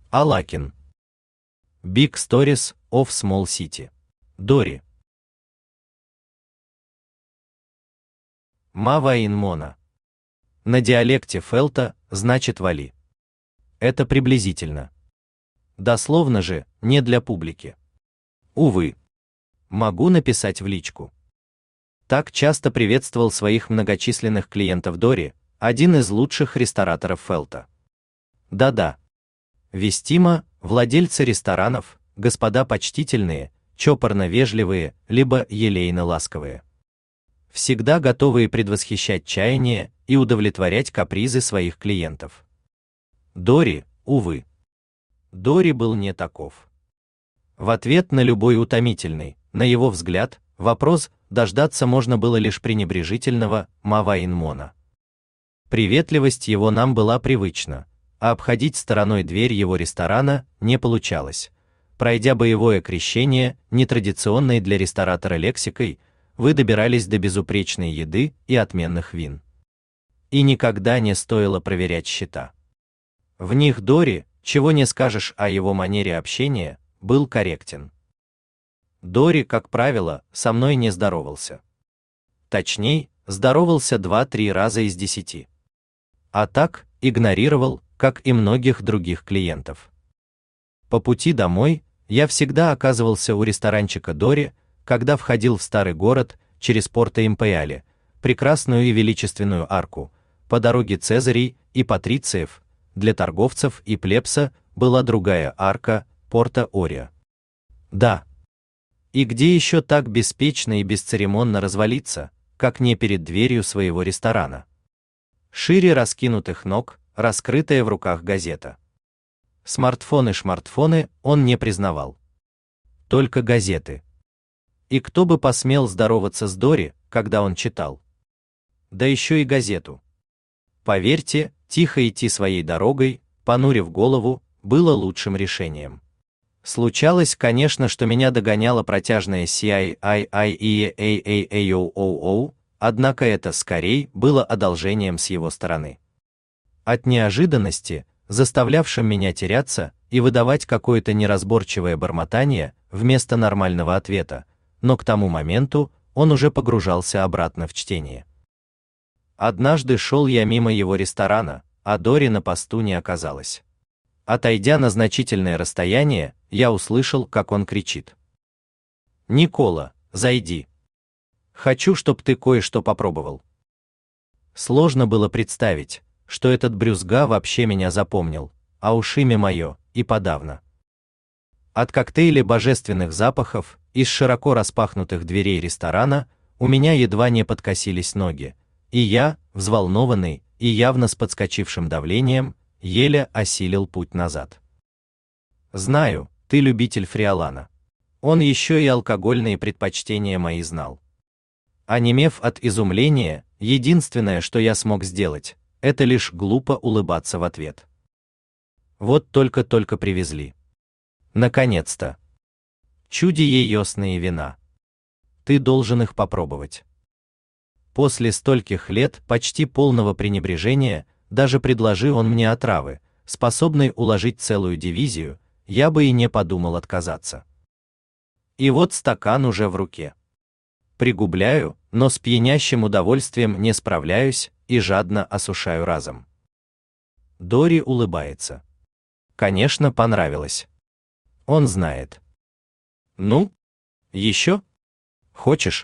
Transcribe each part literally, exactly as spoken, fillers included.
Алакин. Big Stories of Small City. Дори. Мава ин Мона. На диалекте Фелта значит вали. Это приблизительно. Дословно же, не для публики. Увы. Могу написать в личку. Так часто приветствовал своих многочисленных клиентов Дори, один из лучших рестораторов Фелта. Да-да. Вестимо, владельцы ресторанов, господа почтительные, чопорно-вежливые, либо елейно-ласковые. Всегда готовые предвосхищать чаяния и удовлетворять капризы своих клиентов. Дори, увы. Дори был не таков. В ответ на любой утомительный, на его взгляд, вопрос дождаться можно было лишь пренебрежительного «Мава ин Мона». Приветливость его нам была привычна, а обходить стороной дверь его ресторана не получалось. Пройдя боевое крещение, нетрадиционной для ресторатора лексикой, вы добирались до безупречной еды и отменных вин. И никогда не стоило проверять счета. В них Дори, чего не скажешь о его манере общения, был корректен. Дори, как правило, со мной не здоровался. Точней, здоровался два-три раза из десяти. А так, игнорировал, как и многих других клиентов. По пути домой я всегда оказывался у ресторанчика Дори, когда входил в старый город через Порто Импеяле, прекрасную и величественную арку, по дороге Цезарей и Патрициев. Для торговцев и плебса была другая арка, Порто Ория. Да. И где еще так беспечно и бесцеремонно развалиться, как не перед дверью своего ресторана? Шире раскинутых ног, раскрытая в руках газета. Смартфоны-шмартфоны он не признавал. Только газеты. И кто бы посмел здороваться с Дори, когда он читал? Да еще и газету. Поверьте, тихо идти своей дорогой, понурив голову, было лучшим решением. Случалось, конечно, что меня догоняла протяжная си ай ай ай и эй эй эй о о о, однако это скорее было одолжением с его стороны. От неожиданности, заставлявшим меня теряться и выдавать какое-то неразборчивое бормотание вместо нормального ответа, но к тому моменту он уже погружался обратно в чтение. Однажды шел я мимо его ресторана, а Дори на посту не оказалось. Отойдя на значительное расстояние, я услышал, как он кричит: «Никола, зайди! Хочу, чтоб ты кое-что попробовал». Сложно было представить, что этот брюзга вообще меня запомнил, а уж имя мое и подавно. От коктейля божественных запахов из широко распахнутых дверей ресторана у меня едва не подкосились ноги, и я, взволнованный и явно с подскочившим давлением, еле осилил путь назад. Знаю, ты любитель Фриолана. Он еще и алкогольные предпочтения мои знал. Онемев от изумления, единственное, что я смог сделать, это лишь глупо улыбаться в ответ. Вот только-только привезли. Наконец-то. Чуди-ясные вина. Ты должен их попробовать. После стольких лет почти полного пренебрежения, даже предложи он мне отравы, способной уложить целую дивизию, я бы и не подумал отказаться. И вот стакан уже в руке. Пригубляю, но с пьянящим удовольствием не справляюсь и жадно осушаю разом. Дори улыбается. Конечно, понравилось. Он знает. Ну? Еще? Хочешь?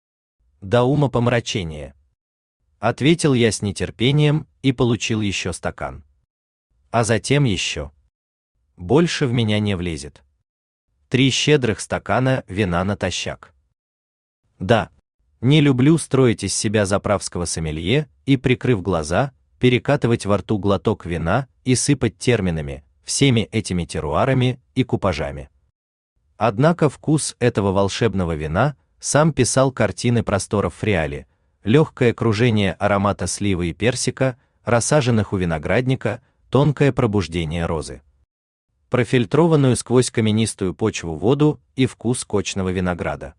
До умопомрачения. Ответил я с нетерпением и получил еще стакан. А затем еще. Больше в меня не влезет. Три щедрых стакана вина натощак. Да, не люблю строить из себя заправского сомелье и, прикрыв глаза, перекатывать во рту глоток вина и сыпать терминами, всеми этими теруарами и купажами. Однако вкус этого волшебного вина сам писал картины просторов Фриали, легкое кружение аромата сливы и персика, рассаженных у виноградника, тонкое пробуждение розы, профильтрованную сквозь каменистую почву воду и вкус кочного винограда.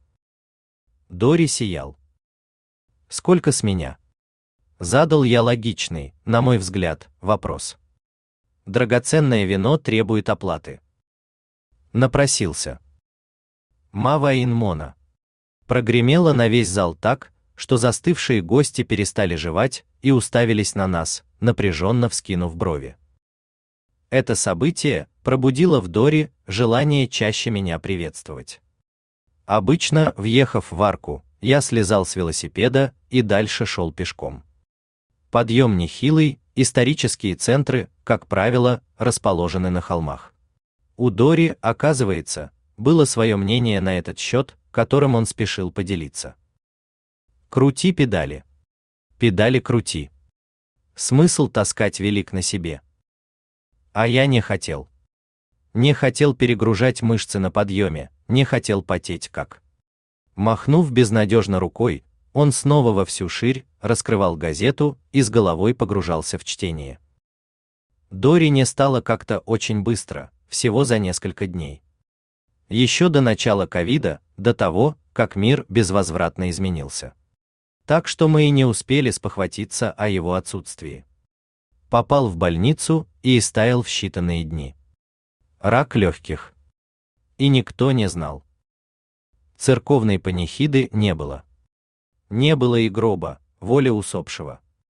Дори сиял. Сколько с меня? Задал я логичный, на мой взгляд, вопрос. Драгоценное вино требует оплаты. Напросился. Маваин Мона. Прогремело на весь зал так, что застывшие гости перестали жевать и уставились на нас, напряженно вскинув брови. Это событие пробудило в Доре желание чаще меня приветствовать. Обычно, въехав в арку, я слезал с велосипеда и дальше шел пешком. Подъем нехилый, исторические центры, как правило, расположены на холмах. У Дори, оказывается, было свое мнение на этот счет, которым он спешил поделиться. Крути педали. Педали крути. Смысл таскать велик на себе. А я не хотел. Не хотел перегружать мышцы на подъеме, не хотел потеть как. Махнув безнадежно рукой, он снова во всю ширь раскрывал газету и с головой погружался в чтение. Дори не стало как-то очень быстро, всего за несколько дней. Еще до начала ковида, до того, как мир безвозвратно изменился. Так что мы и не успели спохватиться о его отсутствии. Попал в больницу и истаял в считанные дни. Рак легких. И никто не знал. Церковной панихиды не было. Не было и гроба, воли усопшего.